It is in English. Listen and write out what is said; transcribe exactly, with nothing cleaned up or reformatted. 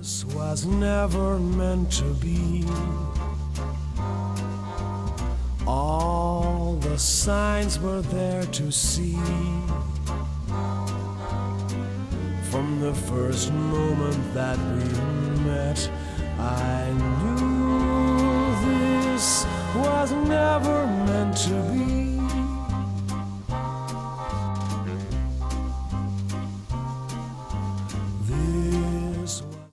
This was never meant to be. All the signs were there to see. From the first moment that we met,